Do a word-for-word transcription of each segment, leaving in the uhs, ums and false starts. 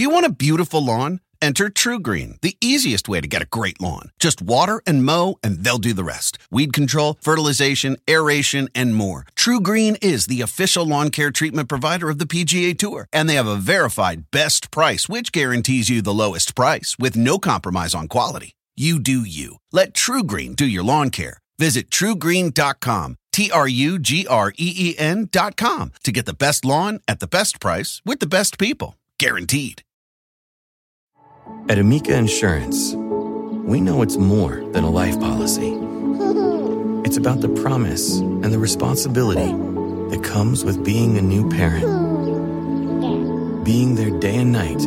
Do you want a beautiful lawn? Enter TruGreen, the easiest way to get a great lawn. Just water and mow, and they'll do the rest. Weed control, fertilization, aeration, and more. TruGreen is the official lawn care treatment provider of the P G A Tour, and they have a verified best price, which guarantees you the lowest price with no compromise on quality. You do you. Let TruGreen do your lawn care. Visit true green dot com, T R U G R E E N dot com, to get the best lawn at the best price with the best people. Guaranteed. At Amica Insurance, we know it's more than a life policy. It's about the promise and the responsibility that comes with being a new parent. Being there day and night.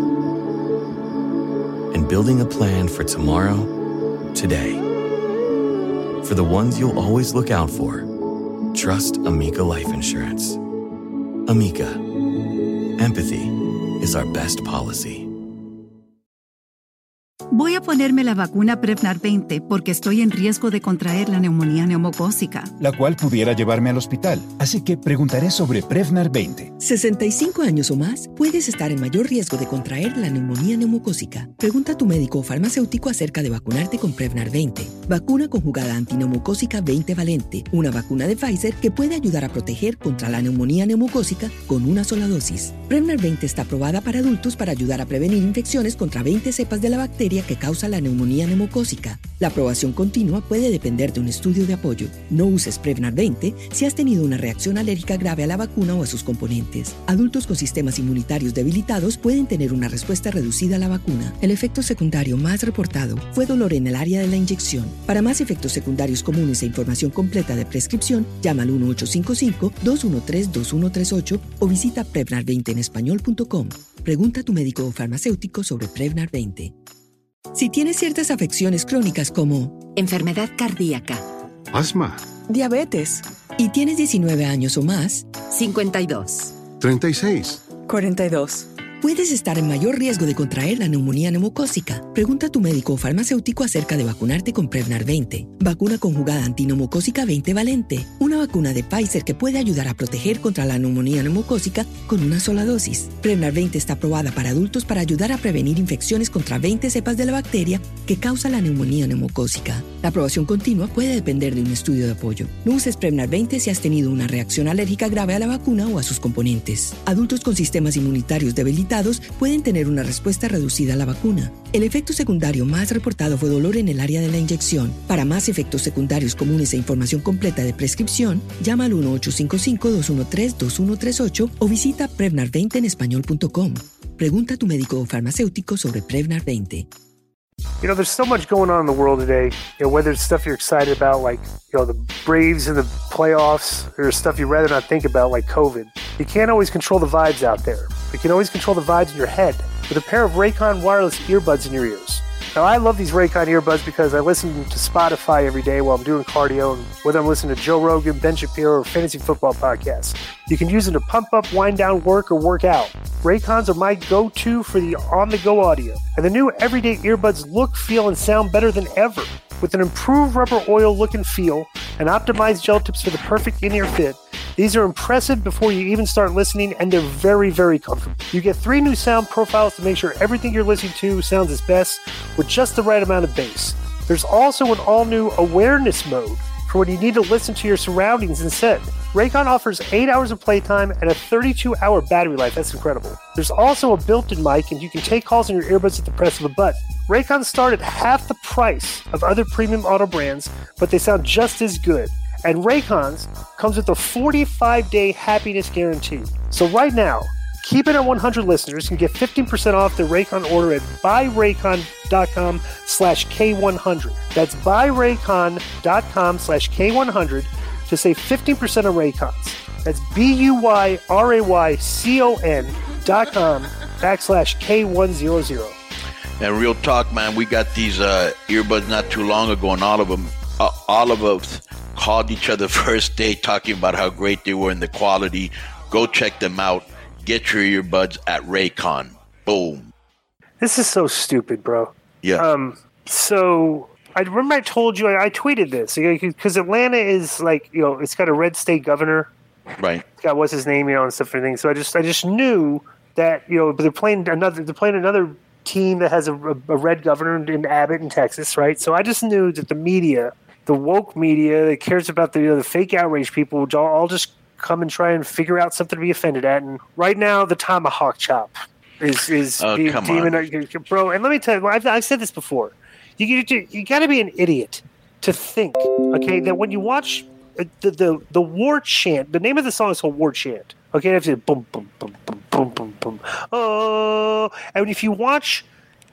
And building a plan for tomorrow, today. For the ones you'll always look out for, trust Amica Life Insurance. Amica. Empathy is our best policy. Voy a ponerme la vacuna Prevnar veinte porque estoy en riesgo de contraer la neumonía neumocócica, la cual pudiera llevarme al hospital. Así que preguntaré sobre Prevnar veinte. sesenta y cinco años o más, puedes estar en mayor riesgo de contraer la neumonía neumocócica. Pregunta a tu médico o farmacéutico acerca de vacunarte con Prevnar veinte. Vacuna conjugada antineumocócica veinte valente, una vacuna de Pfizer que puede ayudar a proteger contra la neumonía neumocócica con una sola dosis. Prevnar veinte está aprobada para adultos para ayudar a prevenir infecciones contra veinte cepas de la bacteria que causa la neumonía neumocócica. La aprobación continua puede depender de un estudio de apoyo. No uses Prevnar veinte si has tenido una reacción alérgica grave a la vacuna o a sus componentes. Adultos con sistemas inmunitarios debilitados pueden tener una respuesta reducida a la vacuna. El efecto secundario más reportado fue dolor en el área de la inyección. Para más efectos secundarios comunes e información completa de prescripción, llama al uno ocho cinco cinco, dos uno tres, dos uno tres ocho o visita prevnar veinte en español punto com. Pregunta a tu médico o farmacéutico sobre Prevnar veinte. Si tienes ciertas afecciones crónicas como enfermedad cardíaca, asma, diabetes, y tienes diecinueve años o más, cincuenta y dos, treinta y seis, cuarenta y dos, puedes estar en mayor riesgo de contraer la neumonía neumocócica. Pregunta a tu médico o farmacéutico acerca de vacunarte con Prevnar veinte. Vacuna conjugada antineumocócica veinte valente. Una vacuna de Pfizer que puede ayudar a proteger contra la neumonía neumocócica con una sola dosis. Prevnar veinte está aprobada para adultos para ayudar a prevenir infecciones contra veinte cepas de la bacteria que causa la neumonía neumocócica. La aprobación continua puede depender de un estudio de apoyo. No uses Prevnar veinte si has tenido una reacción alérgica grave a la vacuna o a sus componentes. Adultos con sistemas inmunitarios debilitados pueden tener una respuesta reducida a la vacuna. El efecto secundario más reportado fue dolor en el área de la inyección. Para más efectos secundarios comunes e información completa de prescripción, llama al uno ocho cinco cinco, dos uno tres, dos uno tres ocho o visita prevnar veinte en español punto com. Pregunta a tu médico o farmacéutico sobre Prevnar veinte. You know, there's so much going on in the world today, you know, whether it's stuff you're excited about, like, you know, the Braves in the playoffs, or stuff you'd rather not think about, like COVID. You can't always control the vibes out there. You can always control the vibes in your head with a pair of Raycon wireless earbuds in your ears. Now, I love these Raycon earbuds because I listen to Spotify every day while I'm doing cardio, and whether I'm listening to Joe Rogan, Ben Shapiro, or fantasy football podcasts. You can use them to pump up, wind down, work, or work out. Raycons are my go-to for the on-the-go audio. And the new everyday earbuds look, feel, and sound better than ever. With an improved rubber oil look and feel, and optimized gel tips for the perfect in-ear fit, these are impressive before you even start listening, and they're very, very comfortable. You get three new sound profiles to make sure everything you're listening to sounds its best with just the right amount of bass. There's also an all-new awareness mode for when you need to listen to your surroundings instead. Raycon offers eight hours of playtime and a thirty-two hour battery life. That's incredible. There's also a built-in mic, and you can take calls on your earbuds at the press of a button. Raycons start at half the price of other premium auto brands, but they sound just as good. And Raycons comes with a forty-five day happiness guarantee. So right now, Keep It at one hundred listeners can get fifteen percent off their Raycon order at buyraycon.com slash K100. That's buyraycon.com slash K100 to save fifteen percent on Raycons. That's B-U-Y-R-A-Y-C-O-N dot com backslash K one hundred. And real talk, man, we got these uh, earbuds not too long ago, and all of them, uh, all of us called each other first day talking about how great they were and the quality. Go check them out. Get your earbuds at Raycon. Boom. This is so stupid, bro. Yeah. Um. So I remember I told you I, I tweeted this because Atlanta is like, you know, it's got a red state governor. Right. It's got what's his name, you know, and stuff and everything. So I just I just knew that you know they're playing another they're playing another team that has a, a red governor in Abbott in Texas, right? So I just knew that the media, the woke media that cares about the you know, the fake outrage people, would all, all just come and try and figure out something to be offended at. And right now, the tomahawk chop is is oh, being come demonized, bro. And let me tell you, I've, I've said this before. You you, you got to be an idiot to think, okay, that when you watch the, the the war chant, the name of the song is called War Chant. Okay, that's it. Boom, boom, boom, boom, boom, boom, boom. Oh, and if you watch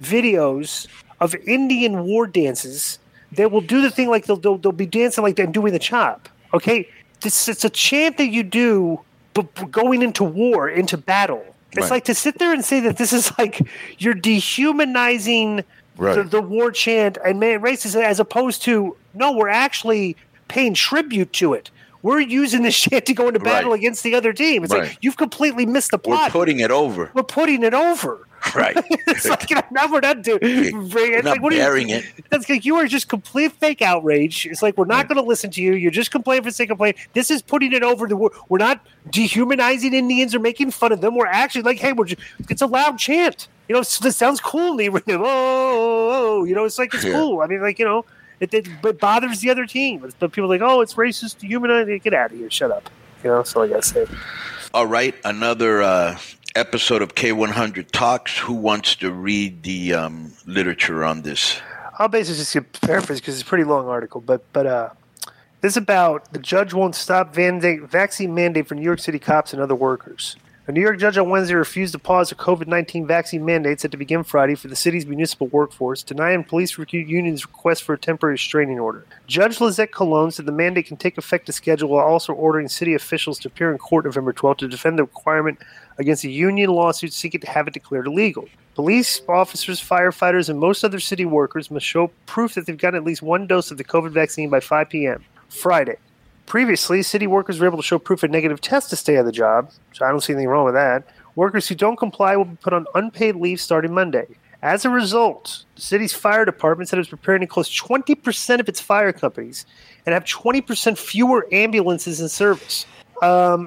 videos of Indian war dances, they will do the thing like they'll they'll, they'll be dancing like they're doing the chop. Okay, this it's a chant that you do, but going into war, into battle. It's Right. like to sit there and say that this is like you're dehumanizing Right. the, the war chant and man racism, as opposed to no, we're actually paying tribute to it. We're using this chant to go into battle Right. against the other team. It's Right. like you've completely missed the We're plot. putting it over. We're putting it over. Right. It's like now we're not doing. It's We're not like, what are you- bearing it. That's like you are just complete fake outrage. It's like we're not going to listen to you. You're just complaining for the sake of complaining. This is putting it over. The we're not dehumanizing Indians or making fun of them. We're actually like, hey, we're just, it's a loud chant. You know, this sounds cool in the arena. Oh, oh, oh, you know, it's like it's Yeah. cool. I mean, like you know, it, it, it bothers the other team. But people are like, oh, it's racist, dehumanizing. Get out of here. Shut up. You know, that's all I got to say. All right, another uh, episode of K one hundred Talks. Who wants to read the um, literature on this? I'll basically just get paraphrase because it's a pretty long article, but but uh, this is about the judge won't stop mandate, vaccine mandate for New York City cops and other workers. A New York judge on Wednesday refused to pause the COVID nineteen vaccine mandates set to begin Friday for the city's municipal workforce, denying police unions' request for a temporary restraining order. Judge Lizette Colon said the mandate can take effect to schedule while also ordering city officials to appear in court November twelfth to defend the requirement against a union lawsuit seeking to have it declared illegal. Police officers, firefighters, and most other city workers must show proof that they've gotten at least one dose of the COVID vaccine by five p.m. Friday. Previously, city workers were able to show proof of a negative test to stay on the job, so I don't see anything wrong with that. Workers who don't comply will be put on unpaid leave starting Monday. As a result, the city's fire department said it was preparing to close twenty percent of its fire companies and have twenty percent fewer ambulances in service. Um,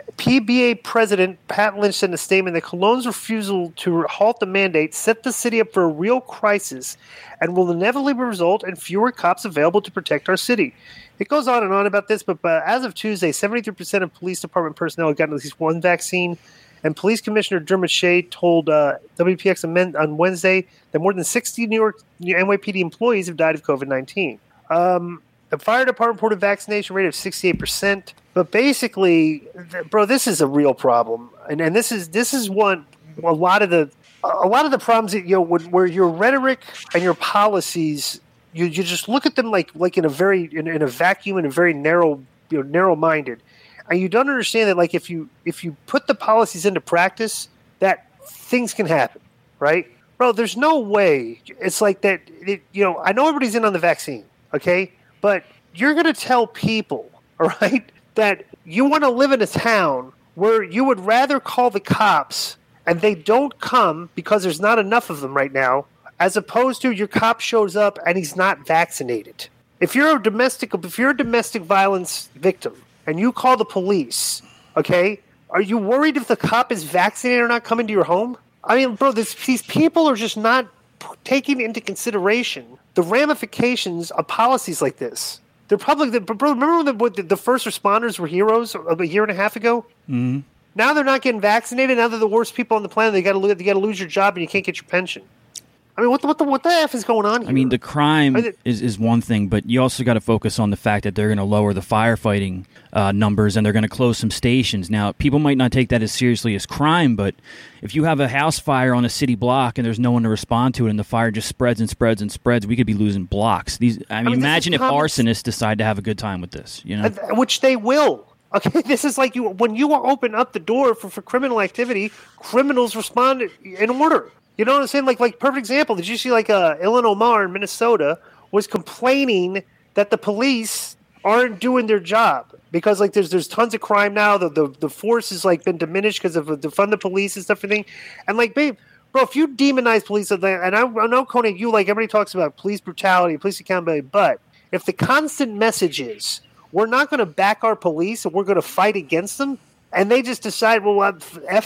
P B A President Pat Lynch said in a statement that Cologne's refusal to halt the mandate set the city up for a real crisis and will inevitably result in fewer cops available to protect our city. It goes on and on about this, but uh, as of Tuesday, seventy-three percent of police department personnel have gotten at least one vaccine, and Police Commissioner Dermot Shea told uh, W P X on Wednesday that more than sixty New York N Y P D employees have died of COVID nineteen. Um, the fire department reported vaccination rate of sixty-eight percent, but basically, th- bro, this is a real problem, and and this is this is one a lot of the a lot of the problems that you know when, where your rhetoric and your policies. You you just look at them like like in a very in, in a vacuum and a very narrow you know narrow minded, and you don't understand that like if you if you put the policies into practice, that things can happen, right, bro? There's no way it's like that. It, you know, I know everybody's in on the vaccine, okay, but you're gonna tell people, all right, that you want to live in a town where you would rather call the cops and they don't come because there's not enough of them right now, as opposed to your cop shows up and he's not vaccinated. If you're a domestic, if you're a domestic violence victim and you call the police, okay, are you worried if the cop is vaccinated or not coming to your home? I mean, bro, this, these people are just not taking into consideration the ramifications of policies like this. They're probably, the, bro, remember when the, the first responders were heroes a year and a half ago? Mm-hmm. Now they're not getting vaccinated. Now they're the worst people on the planet. They got to they got to lose your job and you can't get your pension. I mean, what the, what the what the F is going on here? I mean, the crime I mean, is, is one thing, but you also got to focus on the fact that they're going to lower the firefighting uh, numbers and they're going to close some stations. Now, people might not take that as seriously as crime, but if you have a house fire on a city block and there's no one to respond to it and the fire just spreads and spreads and spreads, we could be losing blocks. These, I mean, I mean imagine if common... arsonists decide to have a good time with this, you know? Which they will. Okay, this is like you when you open up the door for, for criminal activity, criminals respond in order. You know what I'm saying? Like, like perfect example. Did you see like uh, Ilhan Omar in Minnesota was complaining that the police aren't doing their job because like there's there's tons of crime now. The the, the force has like been diminished because of the defund the police and stuff everything. And like, babe, bro, if you demonize police, and I, I know Conan, you like everybody talks about police brutality, police accountability, but if the constant message is we're not going to back our police and we're going to fight against them, and they just decide, well, F it.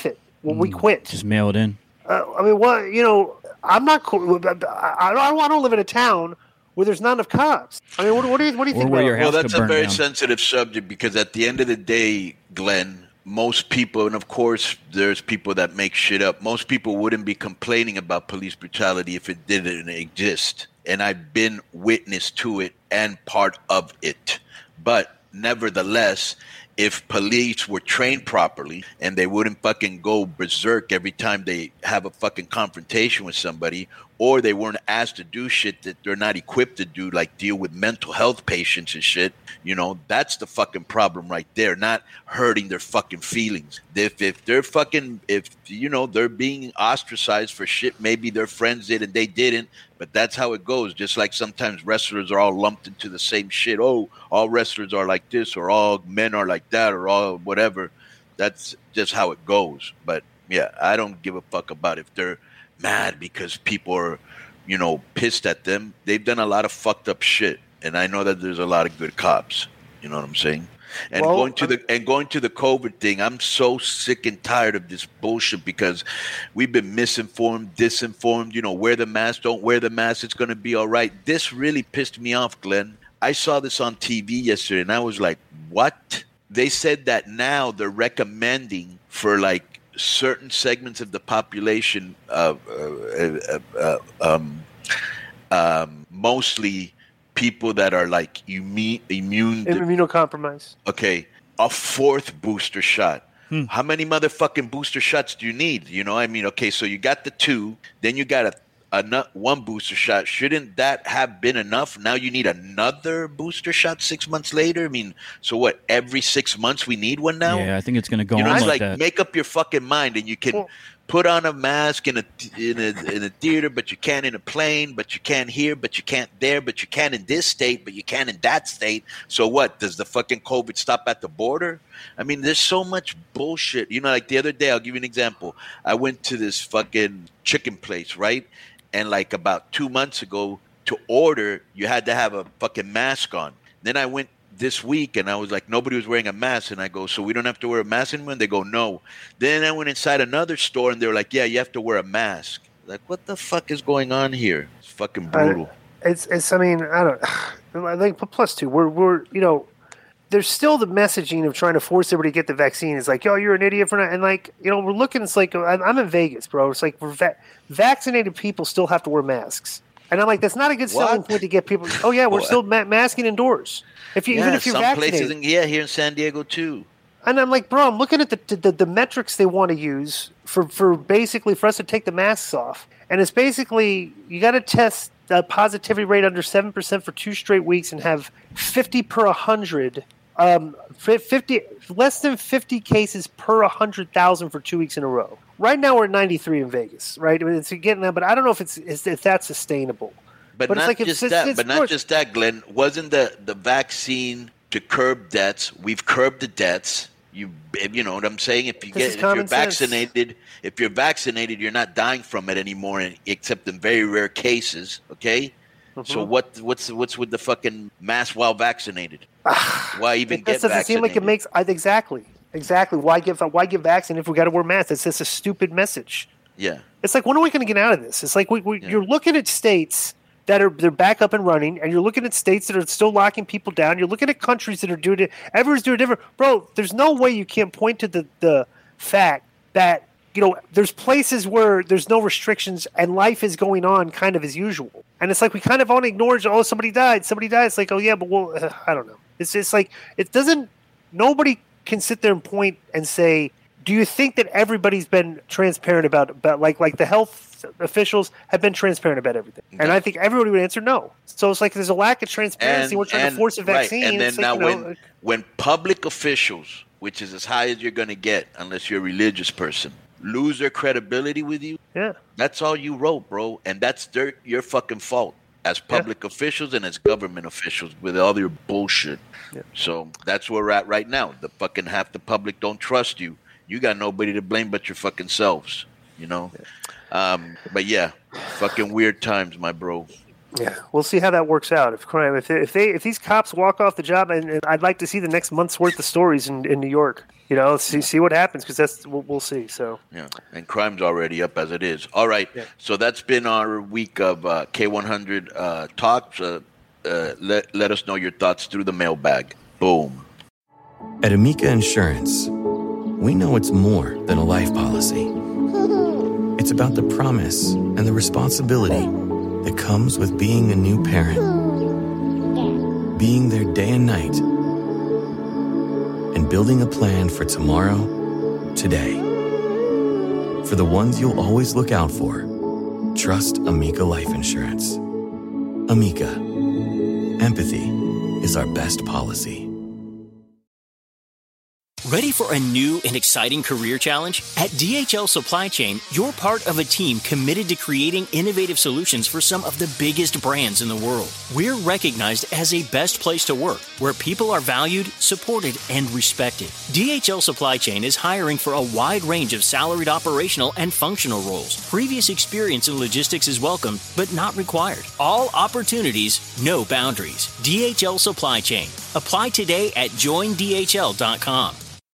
Well, we quit. Just mail it in. Uh, I mean, what you know? I'm not cool. I, I, don't, I don't live in a town where there's not enough cops. I mean, what, what do you what do you Or think? where about your it? house Well, that's could a burn very down. sensitive subject because at the end of the day, Glenn, most people, and of course there's people that make shit up, most people wouldn't be complaining about police brutality if it didn't exist. And I've been witness to it and part of it. But nevertheless, if police were trained properly and they wouldn't fucking go berserk every time they have a fucking confrontation with somebody, or they weren't asked to do shit that they're not equipped to do, like deal with mental health patients and shit, you know, that's the fucking problem right there, not hurting their fucking feelings. If, if they're fucking, if, you know, they're being ostracized for shit maybe their friends did and they didn't, but that's how it goes. Just like sometimes wrestlers are all lumped into the same shit. Oh, all wrestlers are like this, or all men are like that, or all whatever. That's just how it goes. But yeah, I don't give a fuck about if they're mad because people are, you know, pissed at them. They've done a lot of fucked up shit, and I know that there's a lot of good cops. You know what I'm saying? And Well, going to the and going to the COVID thing, I'm so sick and tired of this bullshit because we've been misinformed, disinformed. You know, wear the mask, don't wear the mask, it's going to be all right. This really pissed me off, Glenn. I saw this on T V yesterday, and I was like, what? They said that now they're recommending for like certain segments of the population, uh, uh, uh, uh, um, um, mostly people that are like immune, immune Immunocompromised. okay, a fourth booster shot. Hmm. How many motherfucking booster shots do you need? You know, I mean, okay, so you got the two, then you got a, a one booster shot. Shouldn't that have been enough? Now you need another booster shot six months later? I mean, so what, every six months we need one now? Yeah, I think it's going to go you know, on it's like like that. make up your fucking mind, and you can Well, put on a mask in a in a in a theater, but you can't in a plane, but you can't here, but you can't there, but you can in this state, but you can in that state. So what? Does the fucking COVID stop at the border? I mean, there's so much bullshit. You know, like the other day, I'll give you an example. I went to this fucking chicken place, right? And like about two months ago, to order, you had to have a fucking mask on. Then I went this week and I was like, nobody was wearing a mask. And I go, so we don't have to wear a mask anymore? And they go, no. Then I went inside another store and they were like, yeah, you have to wear a mask. Like, what the fuck is going on here? It's fucking brutal. I, it's, it's, I mean, I don't, I think plus two, we're, we're, you know, there's still the messaging of trying to force everybody to get the vaccine. It's like, yo, you're an idiot for not. And like, you know, we're looking, it's like, I'm, I'm in Vegas, bro. It's like, we're va- vaccinated people still have to wear masks. And I'm like, that's not a good selling What? point to get people. Oh yeah, we're What? still ma- masking indoors. If you, Yeah, even if you're some vaccinated. places, in, yeah, here in San Diego too. And I'm like, bro, I'm looking at the, the the metrics they want to use for, for basically for us to take the masks off. And it's basically, you got to test the positivity rate under seven percent for two straight weeks and have fifty per one hundred, um, fifty less than fifty cases per one hundred thousand for two weeks in a row. Right now we're at ninety-three in Vegas, right? I mean, it's getting that, but I don't know if it's, it's if that's sustainable. But, But it's not like just it's- that. it's But not worse. just that, Glenn. Wasn't the, the vaccine to curb deaths? We've curbed the deaths. You you know what I'm saying? If you This is get if you're common sense. vaccinated, if you're vaccinated, you're not dying from it anymore, in- except in very rare cases. Okay. So Mhm. what what's what's with the fucking mask while vaccinated? Why even It get just doesn't vaccinated? seem like it makes I, exactly exactly why give why give vaccine if we got to wear masks? It's just a stupid message. Yeah. It's like, when are we going to get out of this? It's like we, we Yeah. you're looking at states that are they're back up and running, and you're looking at states that are still locking people down. You're looking at countries that are doing it. Everyone's doing it different, bro. There's no way you can't point to the the fact that, you know, there's places where there's no restrictions and life is going on kind of as usual. And it's like we kind of only acknowledge, oh, somebody died, somebody died. It's like, oh yeah, but well, uh, I don't know. It's just like it doesn't. Nobody can sit there and point and say, do you think that everybody's been transparent about about like like the health officials have been transparent about everything? And I think everybody would answer no. So it's like there's a lack of transparency. We're trying to force a vaccine. Right. And then It's like, now you know, when like- when public officials, which is as high as you're going to get unless you're a religious person, lose their credibility with you, yeah, that's all you wrote, bro. And that's their your fucking fault as public officials and as government officials with all your bullshit. Yeah. So that's where we're at right now. The fucking half the public don't trust you. You got nobody to blame but your fucking selves, you know? Um, but yeah, fucking weird times, my bro. Yeah, we'll see how that works out. If crime, if they, if they, if these cops walk off the job, and, and I'd like to see the next month's worth of stories in, in New York. You know, see see what happens, because that's we'll, we'll see. So yeah, and crime's already up as it is. All right, yeah. So that's been our week of uh, K one hundred uh, talks. Uh, uh, let let us know your thoughts through the mailbag. Boom. At Amica Insurance, we know it's more than a life policy. It's about the promise and the responsibility that comes with being a new parent. Being there day and night. And building a plan for tomorrow, today. For the ones you'll always look out for, trust Amica Life Insurance. Amica. Empathy is our best policy. Ready for a new and exciting career challenge? At D H L Supply Chain, you're part of a team committed to creating innovative solutions for some of the biggest brands in the world. We're recognized as a best place to work, where people are valued, supported, and respected. D H L Supply Chain is hiring for a wide range of salaried operational and functional roles. Previous experience in logistics is welcome, but not required. All opportunities, no boundaries. D H L Supply Chain. Apply today at join D H L dot com.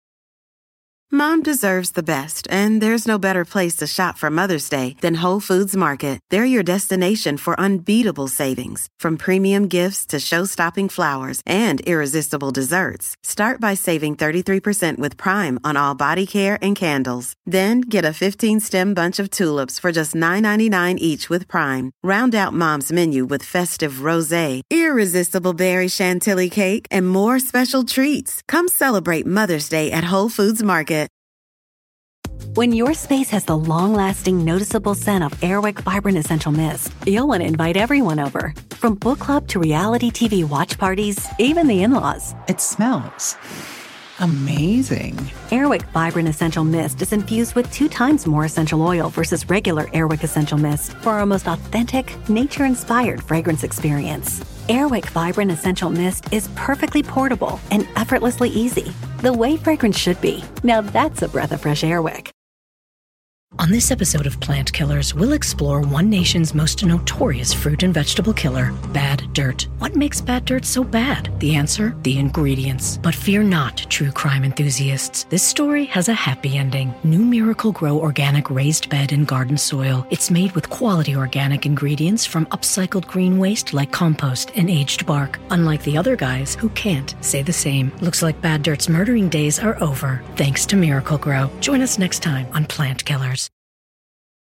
Mom deserves the best, and there's no better place to shop for Mother's Day than Whole Foods Market. They're your destination for unbeatable savings, from premium gifts to show-stopping flowers and irresistible desserts. Start by saving thirty-three percent with Prime on all body care and candles. Then get a fifteen-stem bunch of tulips for just nine ninety-nine each with Prime. Round out Mom's menu with festive rosé, irresistible berry chantilly cake, and more special treats. Come celebrate Mother's Day at Whole Foods Market. When your space has the long-lasting, noticeable scent of Airwick Vibrant Essential Mist, you'll want to invite everyone over. From book club to reality T V watch parties, even the in-laws. It smells amazing. Airwick Vibrant Essential Mist is infused with two times more essential oil versus regular Airwick Essential Mist for our most authentic, nature-inspired fragrance experience. Airwick Vibrant Essential Mist is perfectly portable and effortlessly easy. The way fragrance should be. Now that's a breath of fresh Airwick. On this episode of Plant Killers, we'll explore one nation's most notorious fruit and vegetable killer, bad dirt. What makes bad dirt so bad? The answer? The ingredients. But fear not, true crime enthusiasts. This story has a happy ending. New Miracle Grow organic raised bed and garden soil. It's made with quality organic ingredients from upcycled green waste like compost and aged bark. Unlike the other guys who can't say the same. Looks like bad dirt's murdering days are over, thanks to Miracle Grow. Join us next time on Plant Killers.